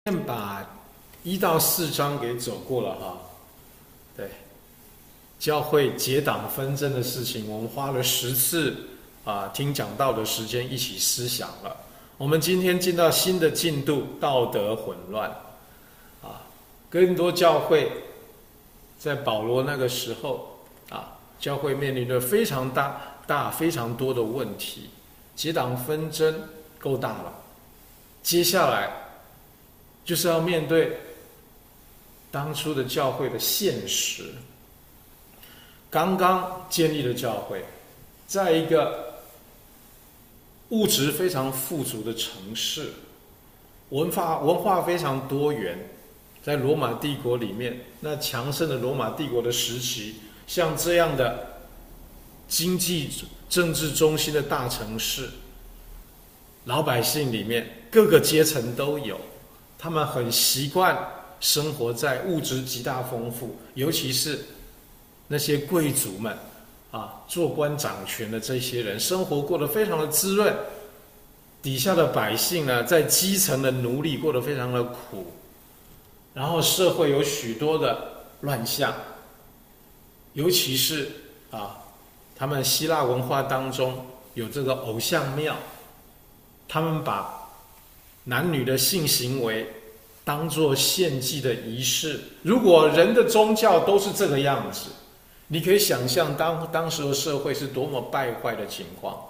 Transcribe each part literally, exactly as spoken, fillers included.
先把一到四章给走过了哈，对，教会结党纷争的事情，我们花了十次啊、呃、听讲道的时间一起思想了。我们今天进到新的进度，道德混乱啊，更多教会在保罗那个时候啊，教会面临着非常大大非常多的问题，结党纷争够大了，接下来就是要面对当初的教会的现实。刚刚建立的教会，在一个物质非常富足的城市，文化文化非常多元，在罗马帝国里面，那强盛的罗马帝国的时期，像这样的经济政治中心的大城市，老百姓里面各个阶层都有。他们很习惯生活在物质极大丰富，尤其是那些贵族们啊，做官掌权的这些人，生活过得非常的滋润。底下的百姓呢，在基层的奴隶过得非常的苦，然后社会有许多的乱象，尤其是啊，他们希腊文化当中有这个偶像庙，他们把男女的性行为当作献祭的仪式。如果人的宗教都是这个样子，你可以想象当当时的社会是多么败坏的情况。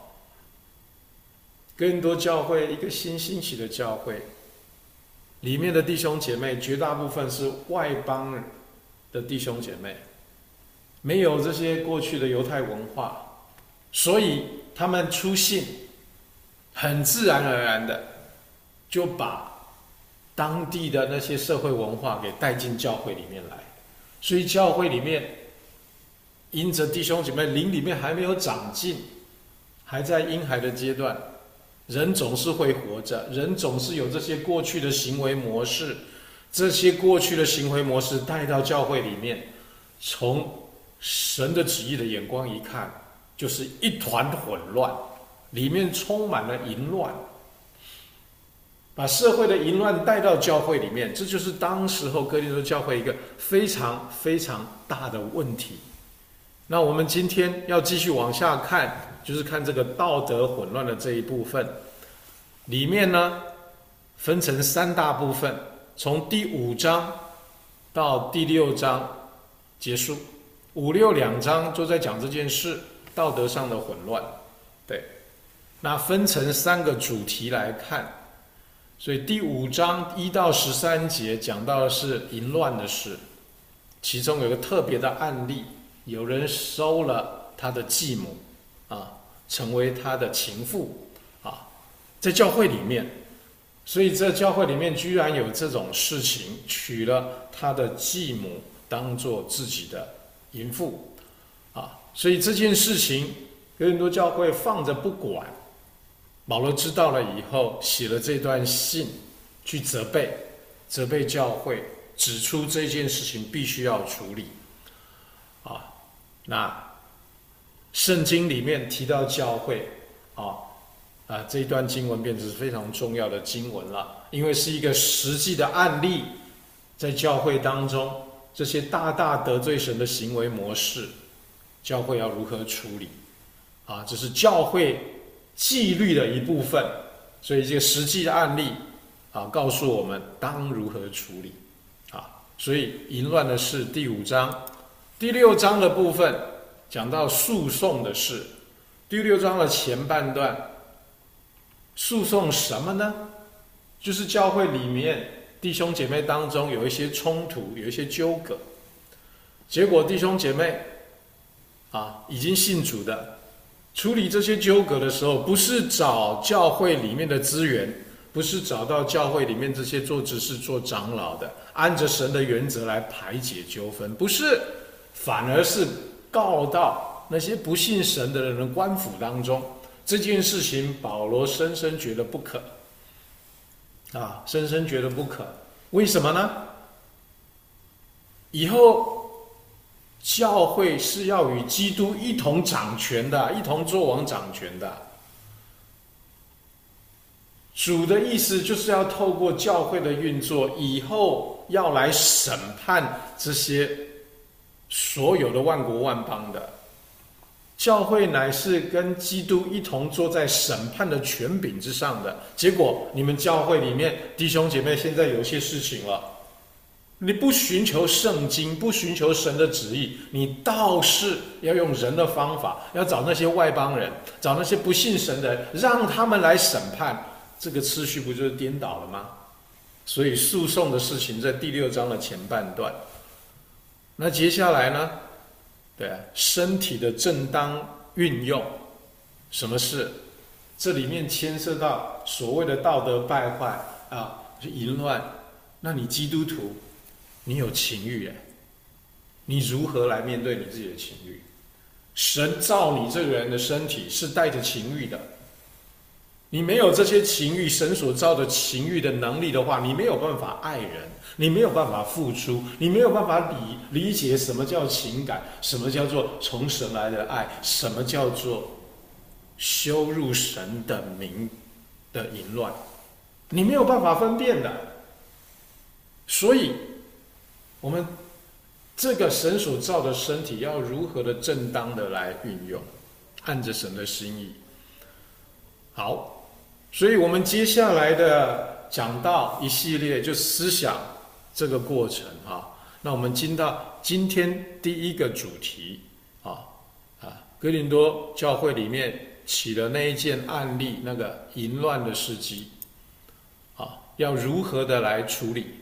更多教会，一个新兴起的教会，里面的弟兄姐妹绝大部分是外邦的弟兄姐妹，没有这些过去的犹太文化，所以他们出信很自然而然的就把当地的那些社会文化给带进教会里面来。所以教会里面因着弟兄姐妹灵里面还没有长进，还在婴孩的阶段，人总是会活着，人总是有这些过去的行为模式，这些过去的行为模式带到教会里面，从神的旨意的眼光一看，就是一团混乱，里面充满了淫乱，把社会的淫乱带到教会里面，这就是当时候哥林多教会一个非常非常大的问题。那我们今天要继续往下看，就是看这个道德混乱的这一部分，里面呢分成三大部分，从第五章到第六章结束，五六两章就在讲这件事，道德上的混乱。对，那分成三个主题来看。所以第五章一到十三节讲到的是淫乱的事，其中有个特别的案例，有人收了他的继母啊，成为他的情妇啊，在教会里面，所以在教会里面居然有这种事情，娶了他的继母当做自己的淫妇啊，所以这件事情有很多教会放着不管。保罗知道了以后，写了这段信去责备责备教会，指出这件事情必须要处理啊。那圣经里面提到教会啊啊，这一段经文便是非常重要的经文了，因为是一个实际的案例，在教会当中这些大大得罪神的行为模式，教会要如何处理啊？这是教会纪律的一部分，所以这个实际的案例啊，告诉我们当如何处理啊。所以淫乱的事第五章，第六章的部分讲到诉讼的事。第六章的前半段，诉讼什么呢？就是教会里面弟兄姐妹当中有一些冲突，有一些纠葛，结果弟兄姐妹啊已经信主的，处理这些纠葛的时候，不是找教会里面的资源，不是找到教会里面这些做执事、做长老的，按着神的原则来排解纠纷，不是，反而是告到那些不信神的人的官府当中。这件事情，保罗深深觉得不可，啊，深深觉得不可。为什么呢？以后教会是要与基督一同掌权的，一同作王掌权的。 主的意思就是要透过教会的运作，以后要来审判这些所有的万国万邦的。教会乃是跟基督一同坐在审判的权柄之上的。结果你们教会里面弟兄姐妹现在有些事情了，你不寻求圣经，不寻求神的旨意，你倒是要用人的方法，要找那些外邦人，找那些不信神的人，让他们来审判，这个次序不就是颠倒了吗？所以诉讼的事情在第六章的前半段。那接下来呢？对啊，身体的正当运用，什么事？这里面牵涉到所谓的道德败坏啊，淫乱。那你基督徒，你有情欲哎，你如何来面对你自己的情欲？神造你这个人的身体是带着情欲的，你没有这些情欲，神所造的情欲的能力的话，你没有办法爱人，你没有办法付出，你没有办法理理解什么叫情感，什么叫做从神来的爱，什么叫做羞辱神的名的淫乱，你没有办法分辨的。所以我们这个神所造的身体要如何的正当的来运用，按着神的心意。好，所以我们接下来的讲到一系列就思想这个过程啊，那我们进到今天第一个主题啊啊，哥林多教会里面起了那一件案例，那个淫乱的事迹啊，要如何的来处理，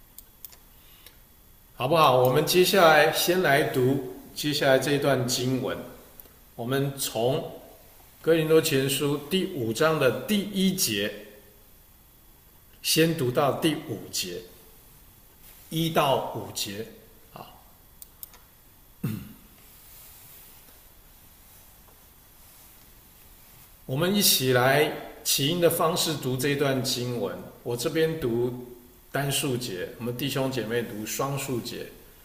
好不好？我们接下来先来读接下来这一段经文，我们从哥林多前书第五章的第一节，先读到第五节，一到五节，啊，我们一起来起音的方式读这段经文。我这边读单数节，我们弟兄姐妹读双数节。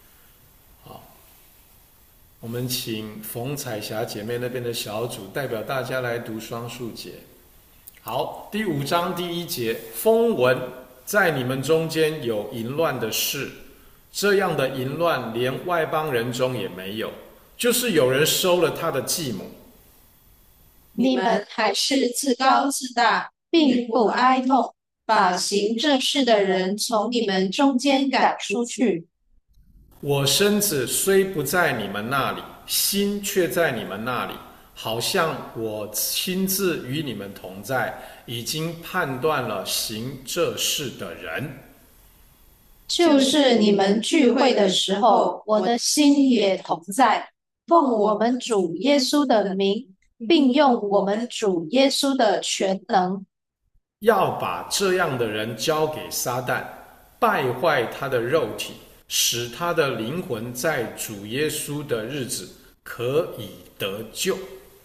我们请冯彩霞姐妹那边的小组代表大家来读双数节。好，第五章第一节，风闻在你们中间有淫乱的事，这样的淫乱连外邦人中也没有，就是有人收了他的继母。 你们还是自高自大，并不哀痛，把行这事的人从你们中间赶出去。 我身子虽不在你们那里，心却在你们那里，好像我亲自与你们同在，已经判断了行这事的人。 就是你们聚会的时候，我的心也同在，奉我们主耶稣的名，并用我们主耶稣的全能， 要把这样的人交给撒旦，败坏他的肉体，使他的灵魂在主耶稣的日子可以得救。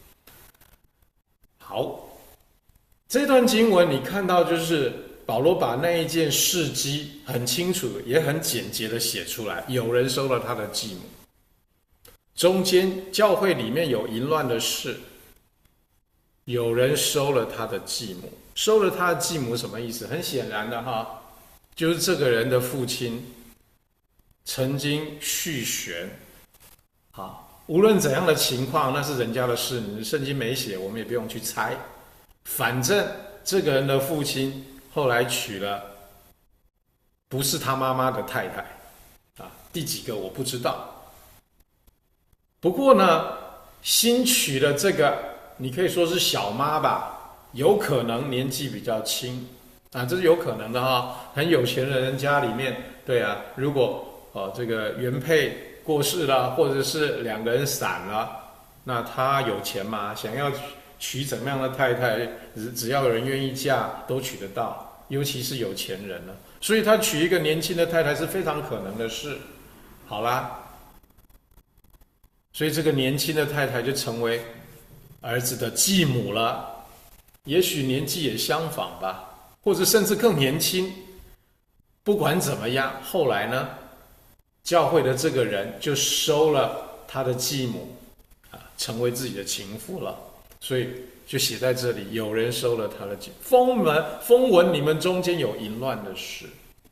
好，这段经文你看到，就是保罗把那一件事迹很清楚也很简洁的写出来，有人收了他的继母，中间教会里面有淫乱的事，有人收了他的继母。收了他的继母什么意思？很显然的哈，就是这个人的父亲曾经续弦，啊，无论怎样的情况，那是人家的事，你圣经没写，我们也不用去猜。反正这个人的父亲后来娶了不是他妈妈的太太，啊，第几个我不知道。不过呢，新娶的这个，你可以说是小妈吧。有可能年纪比较轻啊，这是有可能的哈。很有钱的人家里面，对啊，如果哦这个原配过世了，或者是两个人散了，那他有钱嘛，想要娶怎么样的太太，只只要有人愿意嫁，都娶得到，尤其是有钱人了。所以他娶一个年轻的太太是非常可能的事。好啦，所以这个年轻的太太就成为儿子的继母了。也许年纪也相仿吧，或者甚至更年轻。不管怎么样，后来呢，教会的这个人就收了他的继母，啊，成为自己的情妇了。所以就写在这里，有人收了他的金，风闻风闻你们中间有淫乱的事。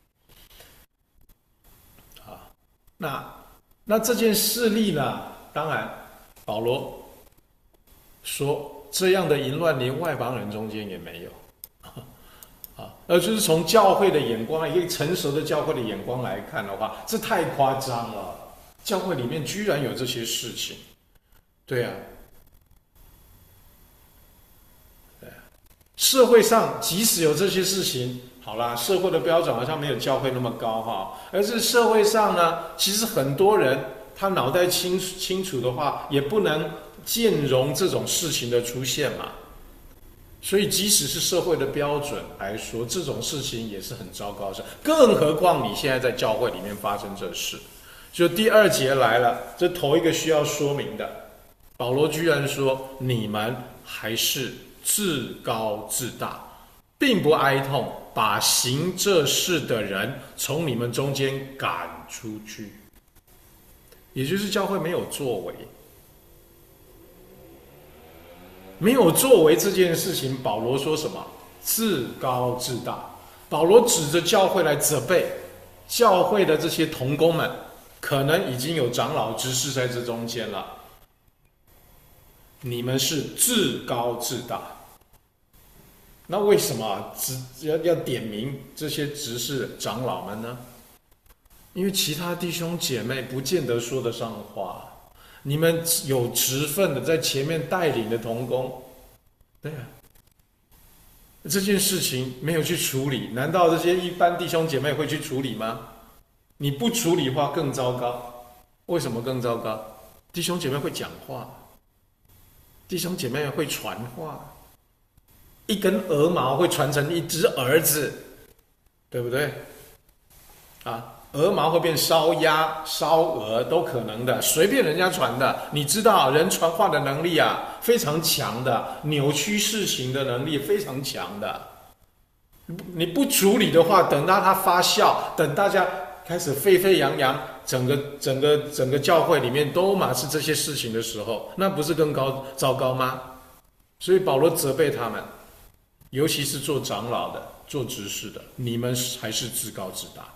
啊，那那这件事例呢？当然，保罗说这样的淫乱连外邦人中间也没有。啊，而就是从教会的眼光，一个成熟的教会的眼光来看的话，这太夸张了。教会里面居然有这些事情，对啊，对啊，社会上即使有这些事情，好啦，社会的标准好像没有教会那么高哈，而是社会上呢，其实很多人他脑袋清清楚的话，也不能见容这种事情的出现嘛。所以，即使是社会的标准来说，这种事情也是很糟糕的。更何况你现在在教会里面发生这事，就第二节来了，这头一个需要说明的，保罗居然说：“你们还是自高自大，并不哀痛，把行这事的人从你们中间赶出去。”也就是教会没有作为。没有作为这件事情，保罗说什么？自高自大。保罗指着教会来责备教会的这些同工们，可能已经有长老执事在这中间了。你们是自高自大，那为什么要要点名这些执事长老们呢？因为其他弟兄姐妹不见得说得上话。你们有职分的，在前面带领的同工，对啊，这件事情没有去处理，难道这些一般弟兄姐妹会去处理吗？你不处理的话更糟糕。为什么更糟糕？弟兄姐妹会讲话，弟兄姐妹会传话，一根鹅毛会传成一只儿子，对不对？啊。鹅毛会变烧鸭、烧鹅都可能的，随便人家传的。你知道人传话的能力啊，非常强的，扭曲事情的能力非常强的。你不处理的话，等到它发酵，等大家开始沸沸扬扬，整个整个整个教会里面都满是这些事情的时候，那不是更高糟糕吗？所以保罗责备他们，尤其是做长老的、做执事的，你们还是自高自大。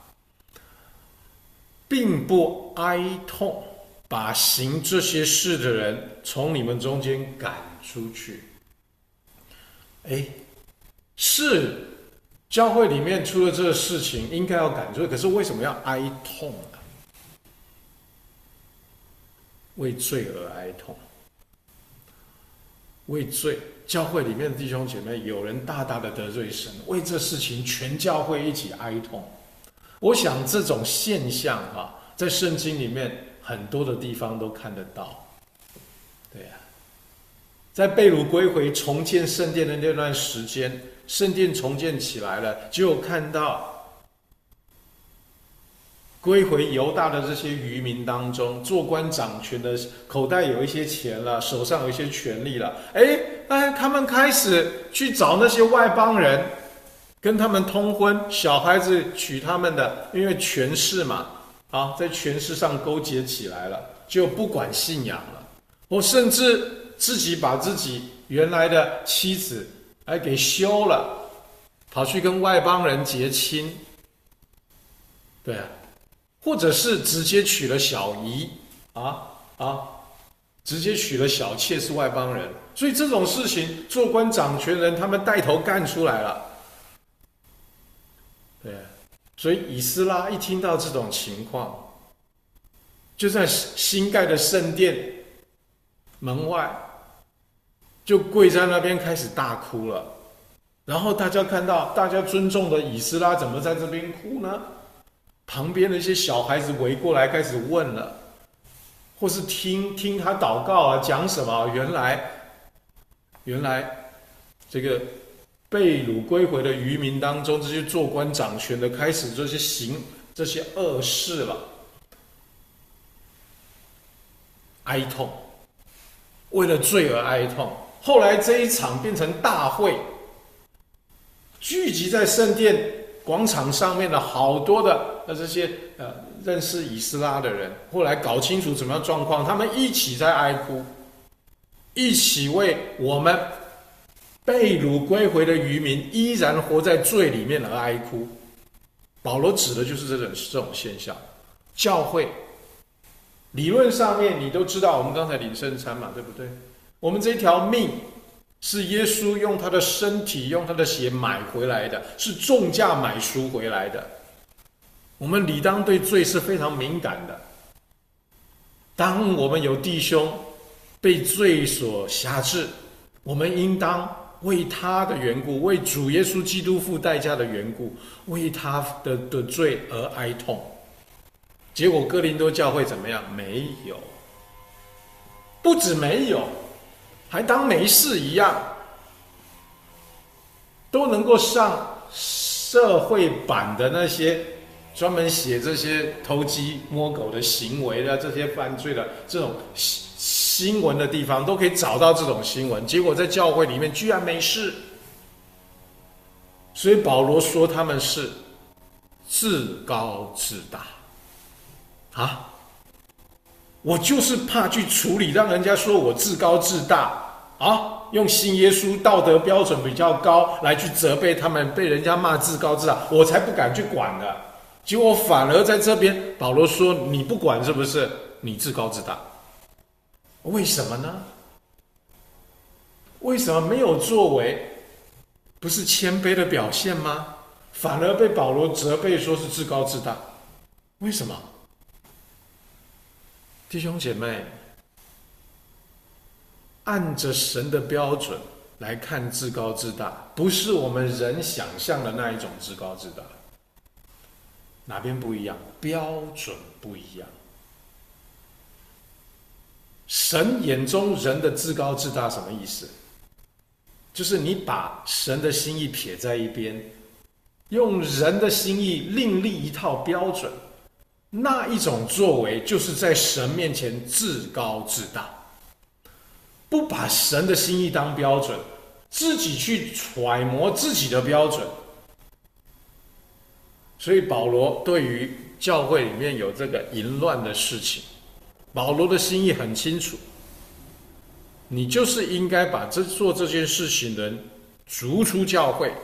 并不哀痛，把行这些事的人从你们中间赶出去。哎，是教会里面出了这个事情，应该要赶出去，可是为什么要哀痛呢？为罪而哀痛，为罪。教会里面的弟兄姐妹，有人大大的得罪神，为这事情全教会一起哀痛。我想这种现象啊，在圣经里面很多的地方都看得到。对啊，在被掳归回重建圣殿的那段时间，圣殿重建起来了，就有看到归回犹大的这些渔民当中，做官掌权的口袋有一些钱了，手上有一些权力了，哎哎，他们开始去找那些外邦人，跟他们通婚，小孩子娶他们的，因为权势嘛，啊，在权势上勾结起来了，就不管信仰了，或甚至自己把自己原来的妻子来给休了，跑去跟外邦人结亲，对啊，或者是直接娶了小姨啊啊，直接娶了小妾是外邦人，所以这种事情，做官掌权人他们带头干出来了。对，所以以斯拉一听到这种情况，就在新盖的圣殿门外，就跪在那边开始大哭了。然后大家看到，大家尊重的以斯拉怎么在这边哭呢？旁边的一些小孩子围过来开始问了，或是听听他祷告啊，讲什么？原来，原来这个被掳归回的渔民当中，这些做官掌权的开始这些行这些恶事了，哀痛，为了罪而哀痛。后来这一场变成大会，聚集在圣殿广场上面的好多的这些呃认识以斯拉的人，后来搞清楚怎么样状况，他们一起在哀哭，一起为我们被掳归回的渔民依然活在罪里面而哀哭。保罗指的就是这种这种现象。教会理论上面你都知道，我们刚才领圣餐嘛，对不对？我们这条命是耶稣用他的身体用他的血买回来的，是重价买赎回来的。我们理当对罪是非常敏感的。当我们有弟兄被罪所辖制，我们应当为他的缘故，为主耶稣基督付代价的缘故，为他 的, 的罪而哀痛。结果哥林多教会怎么样？没有，不止没有，还当没事一样，都能够上社会版的那些专门写这些偷鸡摸狗的行为的这些犯罪的这种新闻的地方，都可以找到这种新闻。结果在教会里面居然没事，所以保罗说他们是自高自大啊！我就是怕去处理，让人家说我自高自大啊，用信耶稣道德标准比较高来去责备他们，被人家骂自高自大，我才不敢去管的。结果反而在这边，保罗说你不管是不是？你自高自大，为什么呢？为什么没有作为？不是谦卑的表现吗？反而被保罗责备说是自高自大，为什么？弟兄姐妹，按着神的标准来看自高自大，不是我们人想象的那一种自高自大。哪边不一样？标准不一样。神眼中人的自高自大什么意思？就是你把神的心意撇在一边，用人的心意另立一套标准，那一种作为就是在神面前自高自大，不把神的心意当标准，自己去揣摩自己的标准。所以保罗对于教会里面有这个淫乱的事情，保罗的心意很清楚，你就是应该把这做这件事情的人逐出教会。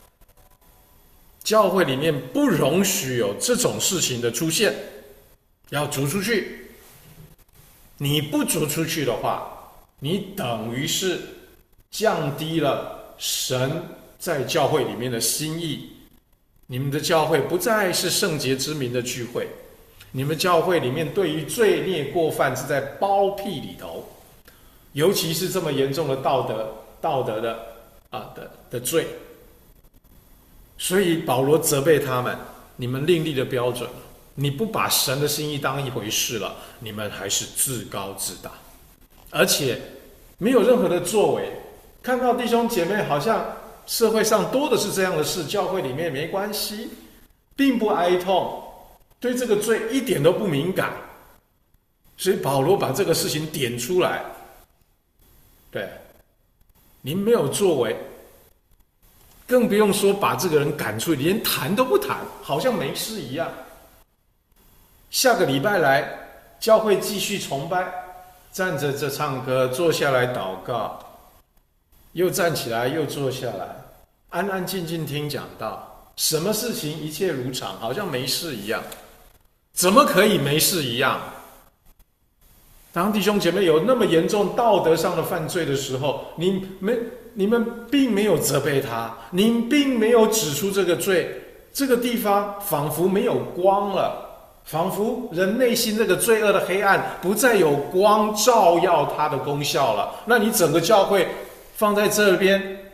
教会里面不容许有这种事情的出现，要逐出去。你不逐出去的话，你等于是降低了神在教会里面的心意。你们的教会不再是圣洁之民的聚会，你们教会里面对于罪孽过犯是在包庇里头，尤其是这么严重的道德道德的啊的的罪。所以保罗责备他们，你们另立的标准，你不把神的心意当一回事了，你们还是自高自大，而且没有任何的作为。看到弟兄姐妹好像社会上多的是这样的事，教会里面没关系，并不哀痛，对这个罪一点都不敏感。所以保罗把这个事情点出来，对，您没有作为，更不用说把这个人赶出去，连谈都不谈，好像没事一样。下个礼拜来教会继续崇拜，站着这唱歌，坐下来祷告，又站起来又坐下来，安安静静听讲道，什么事情一切如常，好像没事一样。怎么可以没事一样？当弟兄姐妹有那么严重道德上的犯罪的时候，你们你们并没有责备他，您并没有指出这个罪，这个地方仿佛没有光了，仿佛人内心那个罪恶的黑暗不再有光照耀它的功效了。那你整个教会放在这边，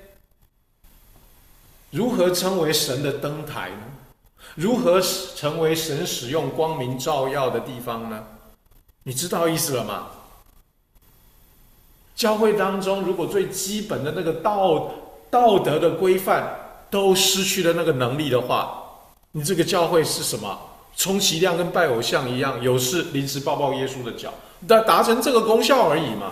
如何称为神的灯台呢？如何成为神使用光明照耀的地方呢？你知道意思了吗？教会当中，如果最基本的那个道道德的规范都失去了那个能力的话，你这个教会是什么？充其量跟拜偶像一样，有事临时抱抱耶稣的脚，达达成这个功效而已嘛。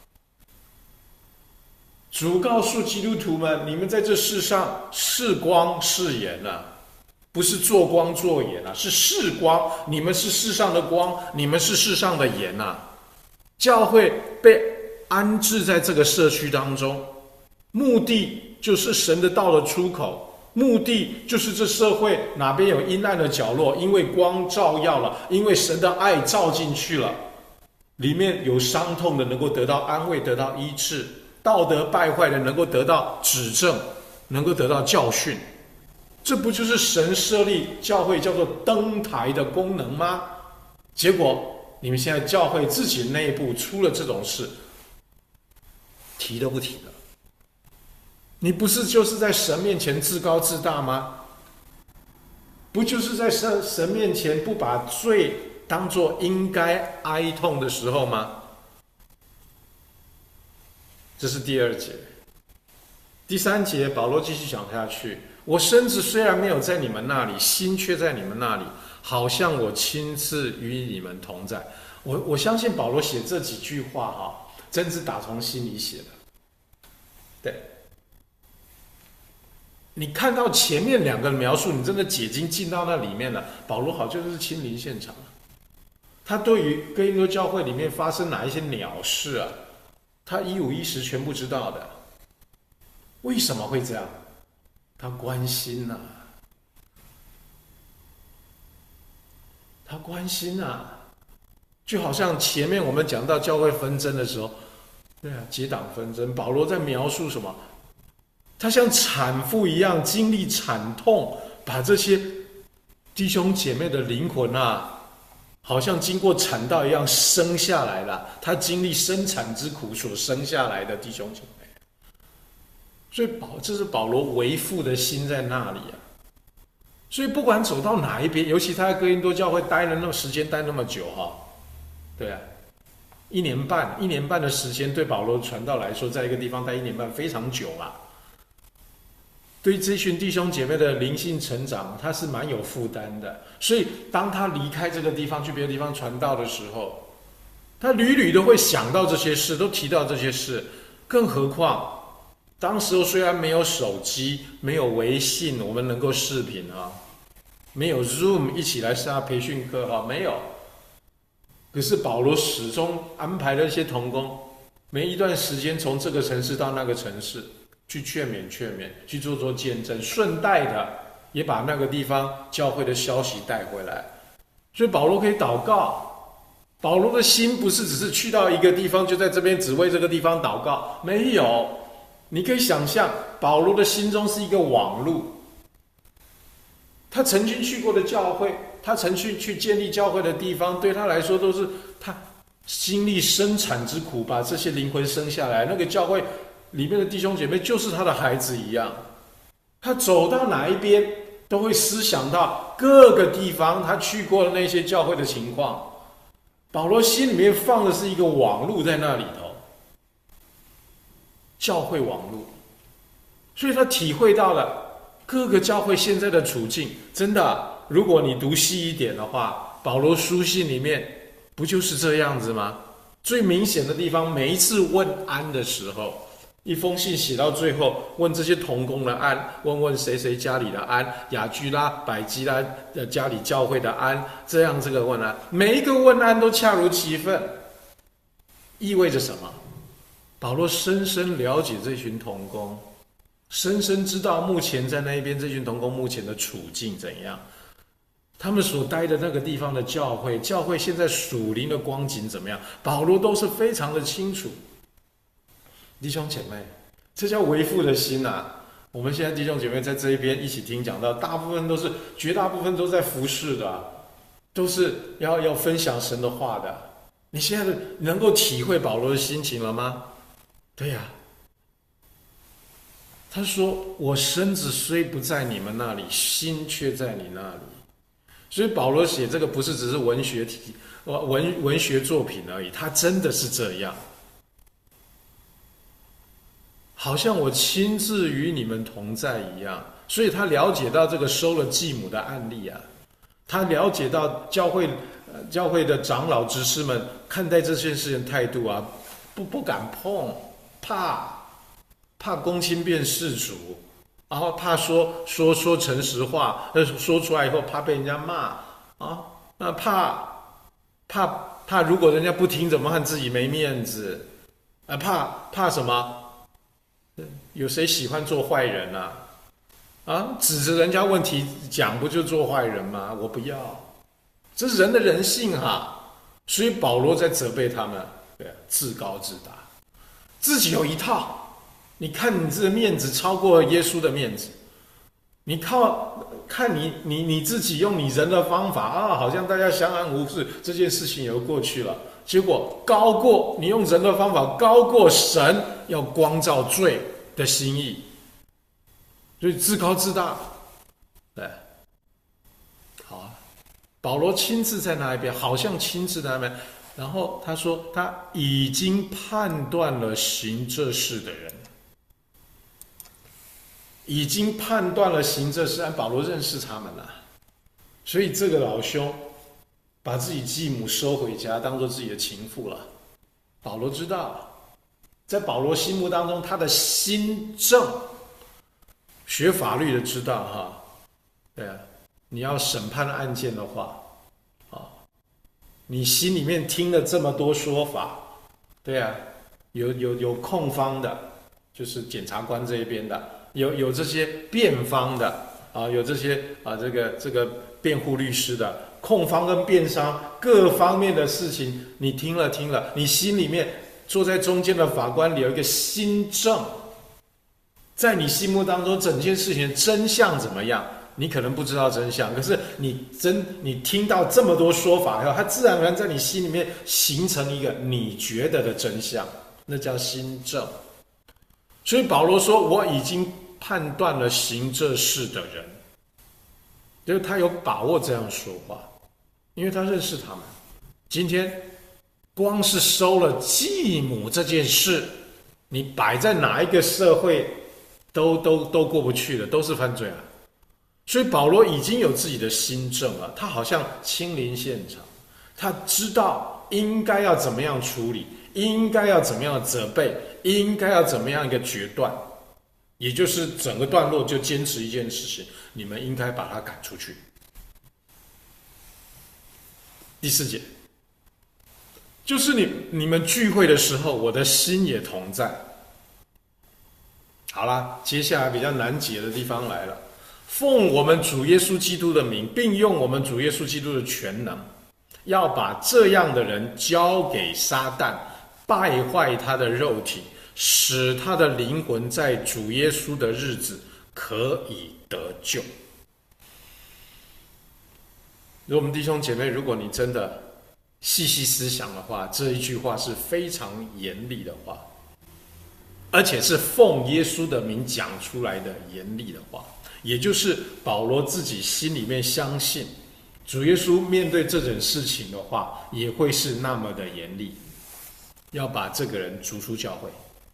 主告诉基督徒们，你们在这世上是光是盐啊，不是做光做盐啊，是是光。你们是世上的光，你们是世上的盐啊。教会被安置在这个社区当中， 目的就是神的道的出口，目的就是这社会哪边有阴暗的角落，因为光照耀了，因为神的爱照进去了，里面有伤痛的能够得到安慰，得到医治，道德败坏的能够得到指正，能够得到教训。这不就是神设立教会叫做灯台的功能吗？结果你们现在教会自己内部出了这种事，提都不提的。你不是就是在神面前自高自大吗？不就是在神神面前不把罪当作应该哀痛的时候吗？这是第二节。第三节保罗继续讲下去，我身子虽然没有在你们那里，心却在你们那里，好像我亲自与你们同在。我我相信保罗写这几句话哈，真是打从心里写的。对，你看到前面两个描述，你真的解经进到那里面了。保罗好像就是亲临现场，他对于哥林多教会里面发生哪一些鸟事啊，他一五一十全部知道的。为什么会这样？他关心啊，他关心啊。就好像前面我们讲到教会纷争的时候，对啊，结党纷争，保罗在描述什么？他像产妇一样经历惨痛，把这些弟兄姐妹的灵魂啊，好像经过产道一样生下来了。他经历生产之苦所生下来的弟兄姐妹，所以保这是保罗为父的心在那里啊。所以不管走到哪一边，尤其他在哥林多教会待了那么时间待那么久哈。对啊，一年半，一年半的时间对保罗传道来说，在一个地方待一年半非常久了。对这群弟兄姐妹的灵性成长，他是蛮有负担的。所以当他离开这个地方去别的地方传道的时候，他屡屡都会想到这些事，都提到这些事。更何况，当时候虽然没有手机，没有微信，我们能够视频啊，没有 Zoom 一起来上培训课啊，没有。可是保罗始终安排了一些同工，每一段时间从这个城市到那个城市去劝勉劝勉，去做做见证，顺带的也把那个地方教会的消息带回来。所以保罗可以祷告，保罗的心不是只是去到一个地方就在这边只为这个地方祷告，没有。你可以想象保罗的心中是一个网路，他曾经去过的教会，他曾去去建立教会的地方，对他来说都是他经历生产之苦，把这些灵魂生下来。那个教会里面的弟兄姐妹就是他的孩子一样，他走到哪一边都会思想到各个地方他去过的那些教会的情况。保罗心里面放的是一个网路在那里头，教会网路，所以他体会到了各个教会现在的处境。真的，如果你读细一点的话，保罗书信里面不就是这样子吗？最明显的地方，每一次问安的时候，一封信写到最后，问这些同工的安，问问谁谁家里的安，雅居拉、百基拉的家里教会的安，这样这个问安，每一个问安都恰如其分。意味着什么？保罗深深了解这群同工，深深知道目前在那一边这群同工目前的处境怎样，他们所待的那个地方的教会，教会现在属灵的光景怎么样，保罗都是非常的清楚。弟兄姐妹，这叫为父的心啊！我们现在弟兄姐妹在这一边一起听讲到，大部分都是，绝大部分都在服侍的、啊，都是要要分享神的话的。你现在能够体会保罗的心情了吗？对呀、啊，他说：“我身子虽不在你们那里，心却在你那里。”所以保罗写这个不是只是文学题文文学作品而已，他真的是这样。好像我亲自与你们同在一样，所以他了解到这个收了继母的案例啊，他了解到教会、呃、教会的长老执事们看待这件事情态度啊，不不敢碰，怕怕公亲变世主，然后怕说说说诚实话，说出来以后怕被人家骂啊，那怕怕怕如果人家不听怎么办，自己没面子啊，怕怕什么？ 有谁喜欢做坏人啊？啊，指着人家问题讲，不就做坏人吗？我不要，这是人的人性哈。所以保罗在责备他们，对啊，自高自大，自己有一套。你看你这个面子超过耶稣的面子，你靠看你你你自己用你人的方法啊，好像大家相安无事，这件事情也就过去了。结果高过你用人的方法，高过神要光照罪的心意，所以自高自大。对，好啊，保罗亲自在那一边，好像亲自在那边，然后他说他已经判断了行这事的人。已经判断了行这事，保罗认识他们了，所以这个老兄把自己继母收回家，当做自己的情妇了。保罗知道，在保罗心目当中，他的心正。学法律的知道哈，对啊，你要审判案件的话，啊，你心里面听了这么多说法，对啊，有有有控方的，就是检察官这一边的。有有这些辩方的啊，有这些啊，这个这个辩护律师的，控方跟辩商各方面的事情，你听了听了，你心里面坐在中间的法官里有一个心证，在你心目当中整件事情的真相怎么样？你可能不知道真相，可是你真你听到这么多说法以后，它自然而然在你心里面形成一个你觉得的真相，那叫心证。所以保罗说：“我已经判断了行这事的人，就是他有把握这样说话，因为他认识他们。今天光是收了继母这件事，你摆在哪一个社会都都都过不去的，都是犯罪啊。所以保罗已经有自己的心证了，他好像亲临现场，他知道应该要怎么样处理，应该要怎么样责备。”应该要怎么样一个决断，也就是整个段落就坚持一件事情，你们应该把他赶出去。第四节，就是你你们聚会的时候，我的心也同在。好啦，接下来比较难解的地方来了。奉我们主耶稣基督的名，并用我们主耶稣基督的全能，要把这样的人交给撒旦，败坏他的肉体，使他的灵魂在主耶稣的日子可以得救。如果我们弟兄姐妹，如果你真的细细思想的话，这一句话是非常严厉的话，而且是奉耶稣的名讲出来的严厉的话，也就是保罗自己心里面相信，主耶稣面对这种事情的话，也会是那么的严厉。要把这个人逐出教会。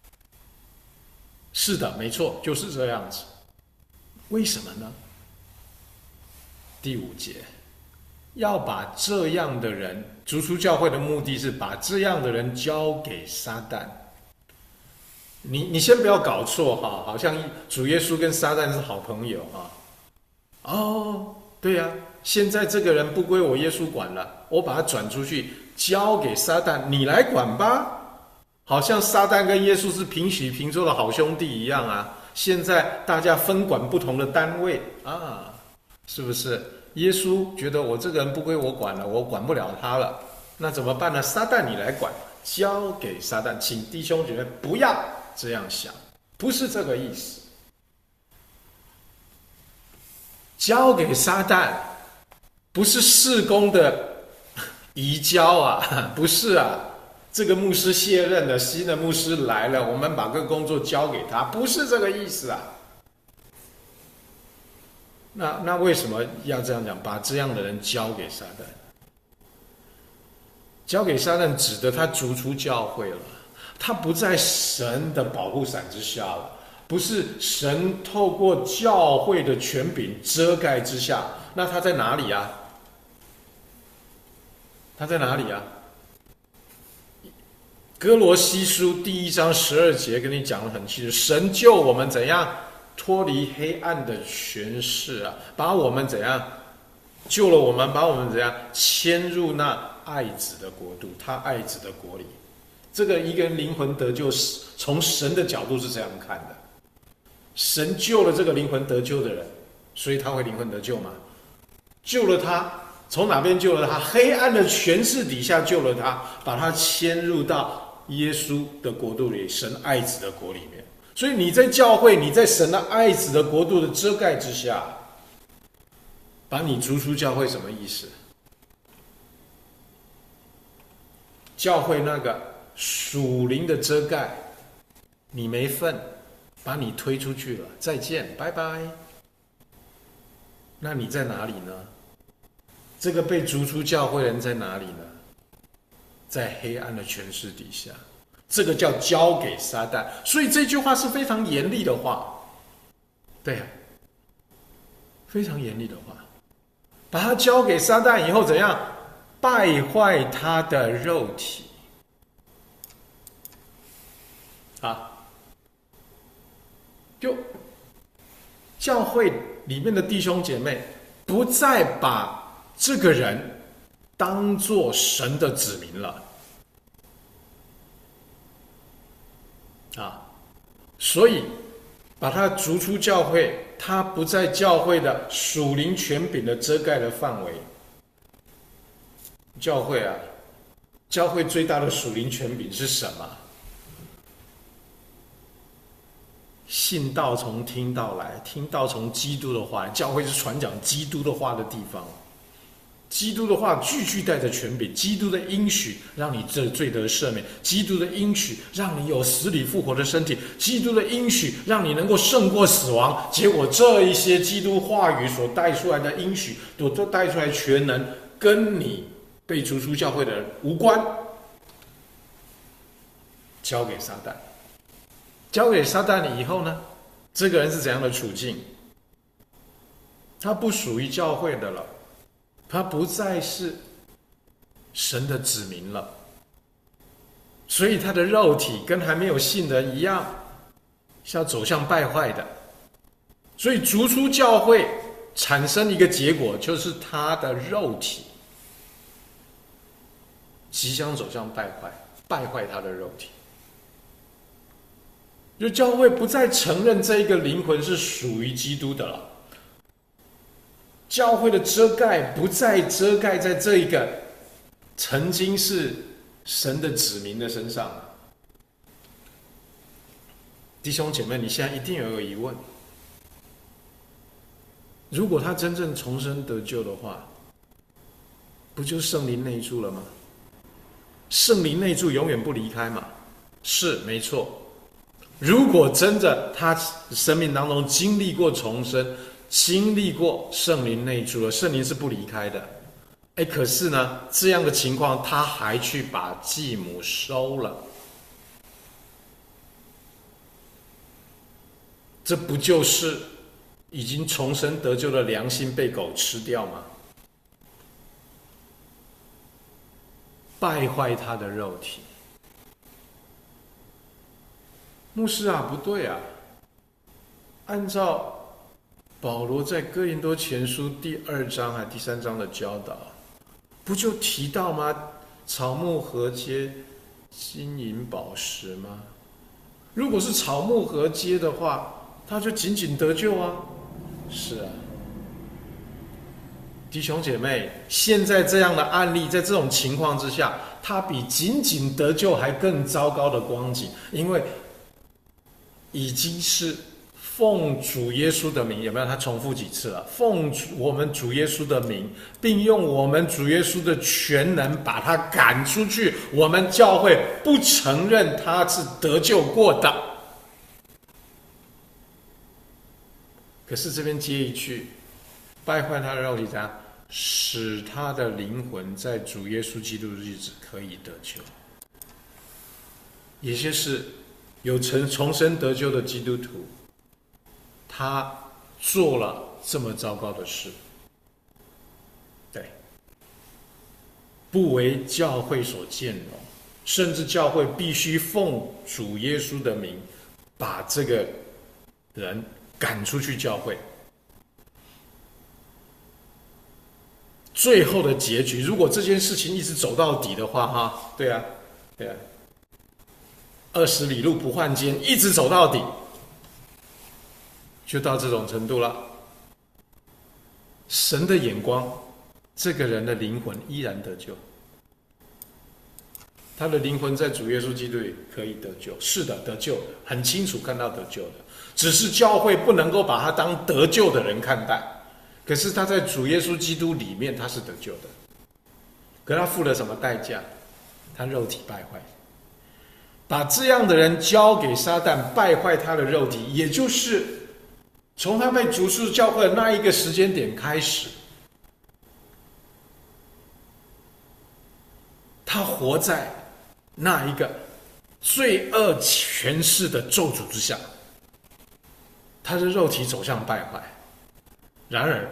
是的，没错，就是这样子。为什么呢？第五节，要把这样的人逐出教会的目的是把这样的人交给撒旦。你你先不要搞错哈，好像主耶稣跟撒旦是好朋友哈。哦，对呀、啊，现在这个人不归我耶稣管了，我把他转出去。交给撒旦，你来管吧，好像撒旦跟耶稣是平起平坐的好兄弟一样啊。现在大家分管不同的单位啊，是不是？耶稣觉得我这个人不归我管了，我管不了他了，那怎么办呢？撒旦你来管，交给撒旦。请弟兄姐妹不要这样想，不是这个意思。交给撒旦，不是事工的移交啊，不是啊，这个牧师卸任了，新的牧师来了，我们把这个工作交给他，不是这个意思啊。那那为什么要这样讲？把这样的人交给撒旦，交给撒旦，指的他逐出教会了，他不在神的保护伞之下了，不是神透过教会的权柄遮盖之下，那他在哪里啊？他在哪里啊？哥罗西书第一章十二节跟你讲得很清楚，神救我们怎样脱离黑暗的权势啊，把我们怎样救了我们，把我们怎样迁入那爱子的国度，他爱子的国里。 这个一个人灵魂得救，从神的角度是这样看的：神救了这个灵魂得救的人，所以他会灵魂得救吗？救了他，从哪边救了他？黑暗的权势底下救了他，把他迁入到耶稣的国度里，神爱子的国里面。所以你在教会，你在神的爱子的国度的遮盖之下，把你逐出教会，什么意思？教会那个属灵的遮盖，你没份，把你推出去了，再见，拜拜。那你在哪里呢？这个被逐出教会的人在哪里呢？在黑暗的权势底下，这个叫交给撒旦。所以这句话是非常严厉的话，对啊，非常严厉的话，把他交给撒旦以后怎样？败坏他的肉体啊！就教会里面的弟兄姐妹不再把这个人当作神的子民了啊，所以把他逐出教会，他不在教会的属灵权柄的遮盖的范围。教会啊，教会最大的属灵权柄是什么？信道从听道来，听道从基督的话来。教会是传讲基督的话的地方，基督的话句句带着权柄，基督的应许让你这罪得赦免，基督的应许让你有死里复活的身体，基督的应许让你能够胜过死亡。结果这一些基督话语所带出来的应许，所带出来全能，跟你被逐出教会的人无关，交给撒旦。交给撒旦了以后呢，这个人是怎样的处境？他不属于教会的了，他不再是神的子民了，所以他的肉体跟还没有信的人一样，是要走向败坏的。所以逐出教会产生一个结果，就是他的肉体即将走向败坏，败坏他的肉体。就教会不再承认这一个灵魂是属于基督的了，教会的遮盖不再遮盖在这一个曾经是神的子民的身上了。弟兄姐妹，你现在一定有个疑问：如果他真正重生得救的话，不就圣灵内住了吗？圣灵内住永远不离开嘛？是，没错。如果真的他生命当中经历过重生，经历过圣灵内住了，圣灵是不离开的。哎，可是呢，这样的情况他还去把继母收了，这不就是已经重生得救的良心被狗吃掉吗？败坏他的肉体。牧师啊，不对啊！按照保罗在哥林多前书第二章还第三章的教导，不就提到吗？草木禾秸，金银宝石吗？如果是草木禾秸的话，他就仅仅得救啊。是啊，弟兄姐妹，现在这样的案例，在这种情况之下，他比仅仅得救还更糟糕的光景，因为已经是奉主耶稣的名，有没有？他重复几次了？奉我们主耶稣的名，并用我们主耶稣的全能把他赶出去。我们教会不承认他是得救过的。可是这边接一句，败坏他的肉体，怎样使他的灵魂在主耶稣基督的日子可以得救？也就是有重生得救的基督徒，他做了这么糟糕的事，对，不为教会所见容，甚至教会必须奉主耶稣的名，把这个人赶出去教会。最后的结局，如果这件事情一直走到底的话，哈，对啊，对啊， 二十里路不换肩，一直走到底，就到这种程度了。神的眼光，这个人的灵魂依然得救，他的灵魂在主耶稣基督里可以得救，是的，得救的，很清楚看到得救的，只是教会不能够把他当得救的人看待。可是他在主耶稣基督里面，他是得救的。可他付了什么代价？他肉体败坏，把这样的人交给撒旦，败坏他的肉体，也就是从他被逐出教会的那一个时间点开始，他活在那一个罪恶权势的咒诅之下，他的肉体走向败坏。然而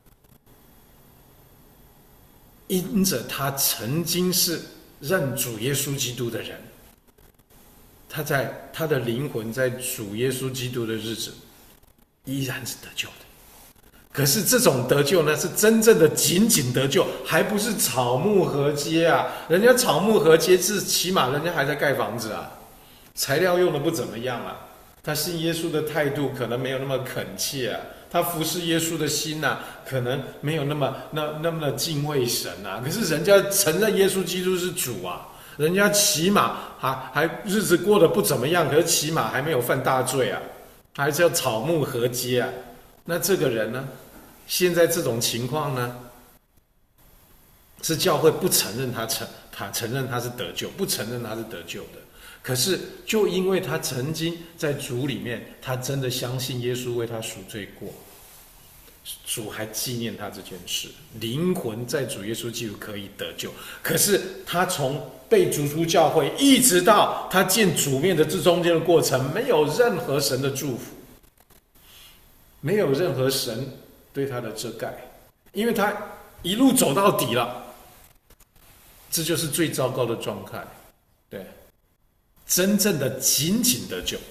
因着他曾经是认主耶稣基督的人，他在他的灵魂在主耶稣基督的日子依然是得救的。可是这种得救呢，是真正的仅仅得救，还不是草木合接啊！人家草木合接是起码人家还在盖房子啊，材料用的不怎么样啊，他信耶稣的态度可能没有那么恳切啊，他服侍耶稣的心呐、啊，可能没有那么那那么的敬畏神啊。可是人家承认耶稣基督是主啊，人家起码还还日子过得不怎么样，可是起码还没有犯大罪啊，还是要草木合接啊。那这个人呢？现在这种情况呢，是教会不承认他承他承认他是得救，不承认他是得救的。可是就因为他曾经在主里面，他真的相信耶稣为他赎罪过，主还纪念他这件事，灵魂在主耶稣基督可以得救。可是他从被逐出教会，一直到他见主面的这中间的过程，没有任何神的祝福，没有任何神对他的遮盖，因为他一路走到底了，这就是最糟糕的状态。对，真正的仅仅得救。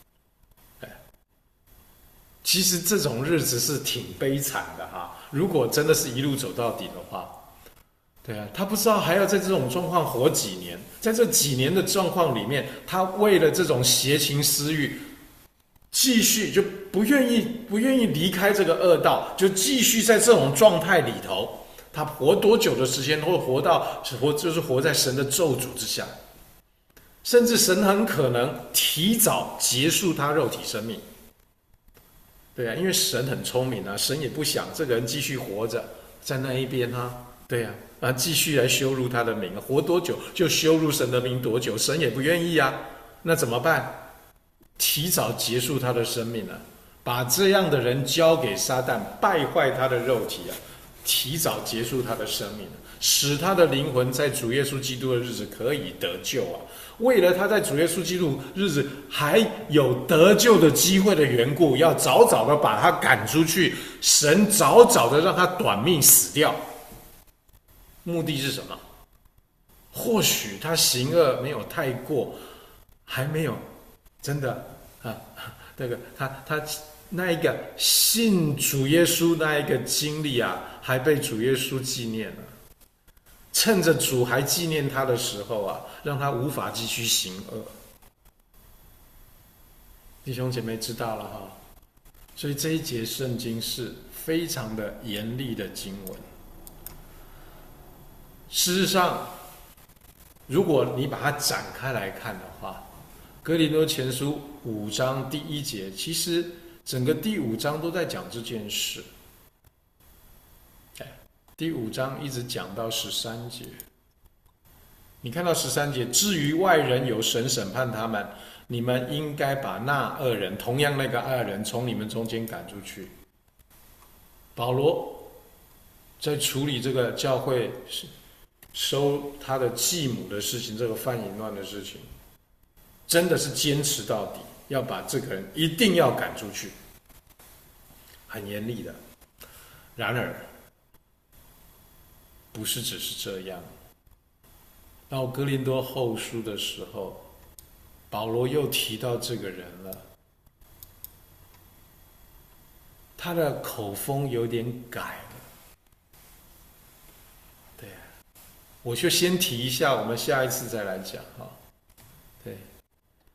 其实这种日子是挺悲惨的哈，如果真的是一路走到底的话，对啊，他不知道还要在这种状况活几年，在这几年的状况里面，他为了这种邪情私欲，继续就不愿意不愿意离开这个恶道，就继续在这种状态里头，他活多久的时间，或活到活就是活在神的咒诅之下，甚至神很可能提早结束他肉体生命。对啊，因为神很聪明啊，神也不想这个人继续活着在那一边啊，对啊，啊继续来羞辱他的名，活多久就羞辱神的名多久，神也不愿意啊，那怎么办？提早结束他的生命啊，把这样的人交给撒旦，败坏他的肉体啊，提早结束他的生命，使他的灵魂在主耶稣基督的日子可以得救啊。为了他在主耶稣基督日子还有得救的机会的缘故，要早早的把他赶出去，神早早的让他短命死掉。目的是什么？或许他行恶没有太过，还没有真的啊，那个他他那一个信主耶稣那一个经历啊，还被主耶稣纪念了。趁着主还纪念他的时候啊，让他无法继续行恶。弟兄姐妹知道了哈，所以这一节圣经是非常的严厉的经文。事实上，如果你把它展开来看的话，哥林多前书五章第一节，其实整个第五章都在讲这件事。第五章一直讲到十三节，你看到十三节，至于外人有神审判他们，你们应该把那恶人，同样那个恶人从你们中间赶出去。保罗在处理这个教会收他的继母的事情，这个犯淫乱的事情，真的是坚持到底，要把这个人一定要赶出去，很严厉的。然而不是只是这样，到哥林多后书的时候，保罗又提到这个人了，他的口风有点改了。对，我就先提一下，我们下一次再来讲哈。对，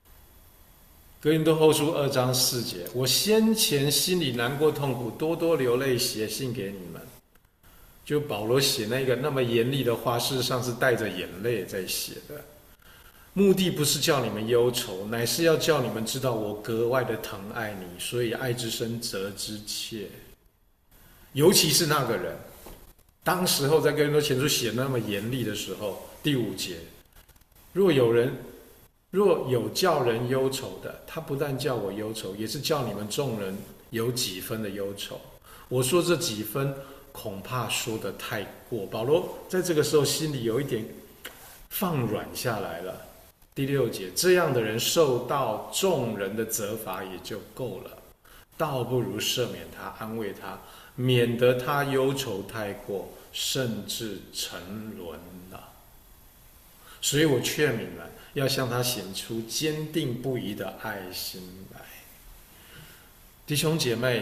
哥林多后书二章四节，我先前心里难过痛苦，多多流泪写信给你们。就保罗写那个那么严厉的话，事实上是带着眼泪在写的，目的不是叫你们忧愁，乃是要叫你们知道我格外的疼爱你，所以爱之深责之切。尤其是那个人，当时候在哥林多前书写那么严厉的时候，第五节，若有人若有叫人忧愁的，他不但叫我忧愁，也是叫你们众人有几分的忧愁。我说这几分恐怕说得太过，保罗在这个时候心里有一点放软下来了。第六节，这样的人受到众人的责罚也就够了，倒不如赦免他，安慰他，免得他忧愁太过，甚至沉沦了。所以我劝你们要向他显出坚定不移的爱心来。弟兄姐妹，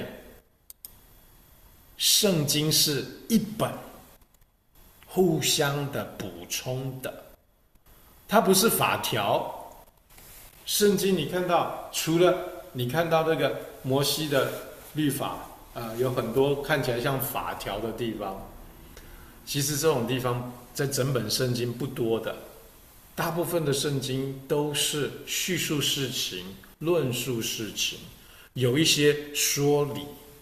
圣经是一本互相的补充的，它不是法条。圣经你看到，除了你看到那个摩西的律法，呃，有很多看起来像法条的地方，其实这种地方在整本圣经不多的。大部分的圣经都是叙述事情、论述事情，有一些说理，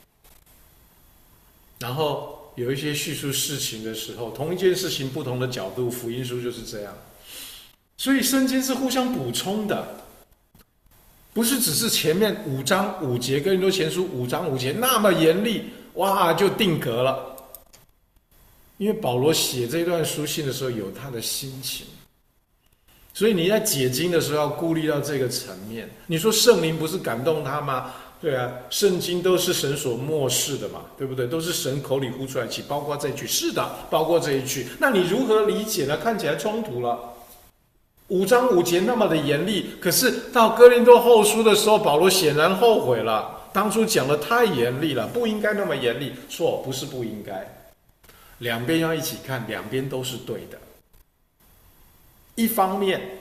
然后有一些叙述事情的时候，同一件事情不同的角度，福音书就是这样。所以圣经是互相补充的，不是只是前面五章五节，哥林多前书五章五节那么严厉，哇就定格了。因为保罗写这段书信的时候有他的心情，所以你在解经的时候要顾虑到这个层面。你说圣灵不是感动他吗？对啊，圣经都是神所默示的嘛，对不对？都是神口里呼出来，包括这一句，是的，包括这一句。那你如何理解呢？看起来冲突了。五章五节那么的严厉，可是到哥林多后书的时候，保罗显然后悔了，当初讲的太严厉了，不应该那么严厉。错，不是不应该，两边要一起看，两边都是对的。一方面，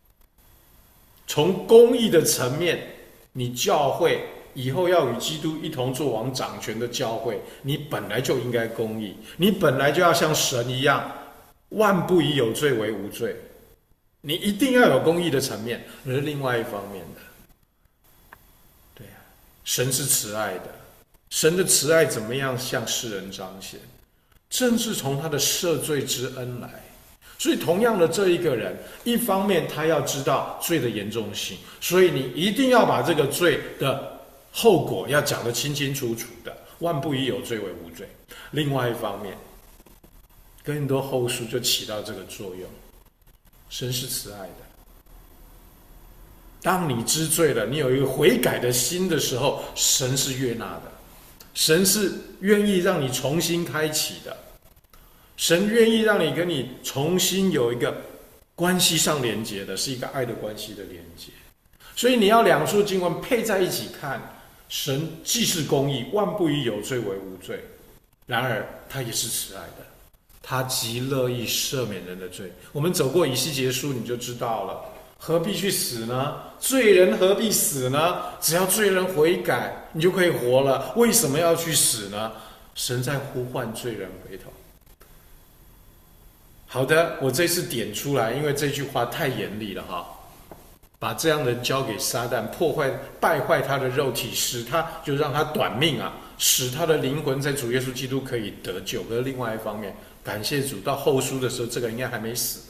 从公义的层面，你教会以后要与基督一同作王掌权的教会，你本来就应该公义，你本来就要像神一样，万不以有罪为无罪，你一定要有公义的层面。而另外一方面的，对啊，神是慈爱的，神的慈爱怎么样向世人彰显？正是从他的赦罪之恩来。所以同样的，这一个人，一方面他要知道罪的严重性，所以你一定要把这个罪的后果要讲得清清楚楚的，万不以有罪为无罪。另外一方面，哥林多后书就起到这个作用，神是慈爱的。当你知罪了，你有一个悔改的心的时候，神是悦纳的，神是愿意让你重新开启的。神愿意让你跟你重新有一个关系上连接的，是一个爱的关系的连接。所以你要两处经文配在一起看，神既是公义，万不以有罪为无罪，然而他也是慈爱的，他极乐意赦免人的罪。我们走过以西结书你就知道了，何必去死呢？罪人何必死呢？只要罪人悔改，你就可以活了。为什么要去死呢？神在呼唤罪人回头。好的，我这次点出来，因为这句话太严厉了哈，把这样的人交给撒旦，破坏败坏他的肉体，使他就让他短命啊，使他的灵魂在主耶稣基督可以得救。可是另外一方面，感谢主，到后书的时候，这个人应该还没死，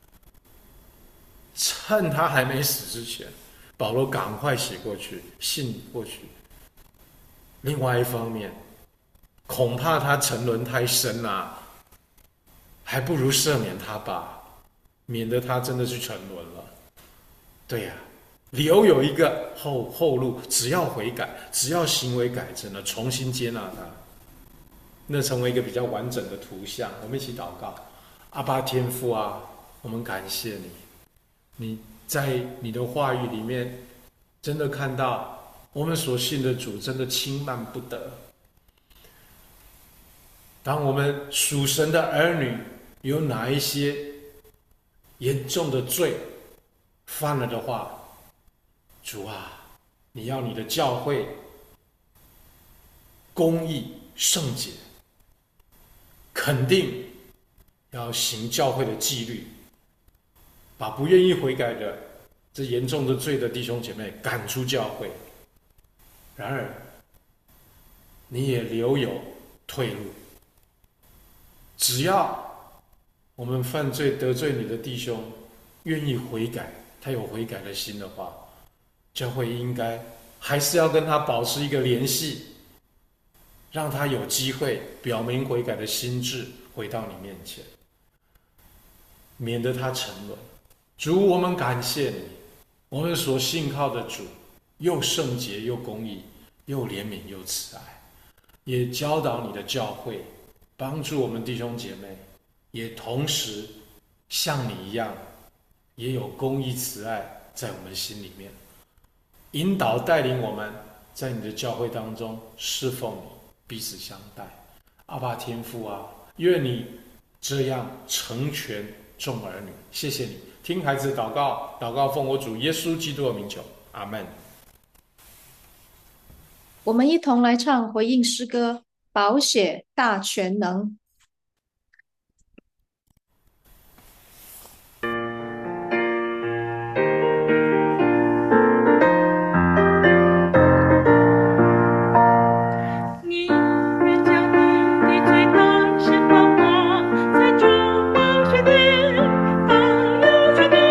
趁他还没死之前，保罗赶快写过去，信过去。另外一方面，恐怕他沉沦太深啊，还不如赦免他吧，免得他真的去沉沦了。对呀、啊，留有一个后后路，只要悔改，只要行为改正了，重新接纳他，那成为一个比较完整的图像。我们一起祷告，阿爸天父啊，我们感谢你，你在你的话语里面真的看到我们所信的主真的轻慢不得。当我们属神的儿女有哪一些严重的罪犯了的话，主啊， 你要你的教会公义圣洁，肯定要行教会的纪律，把不愿意悔改的这严重的罪的弟兄姐妹赶出教会。然而，你也留有退路。只要我们犯罪得罪你的弟兄，愿意悔改，他有悔改的心的话，教会应该还是要跟他保持一个联系，让他有机会表明悔改的心志回到你面前，免得他沉沦。主，我们感谢你，我们所信靠的主又圣洁又公义，又怜悯又慈爱，也教导你的教会，帮助我们弟兄姐妹，也同时像你一样，也有公义慈爱在我们心里面，引导带领我们在你的教会当中侍奉你，彼此相待。阿爸天父啊，愿你这样成全众儿女。谢谢你，听孩子祷告，祷告奉我主耶稣基督的名求，阿门。 我们一同来唱回应诗歌《宝血大全能》。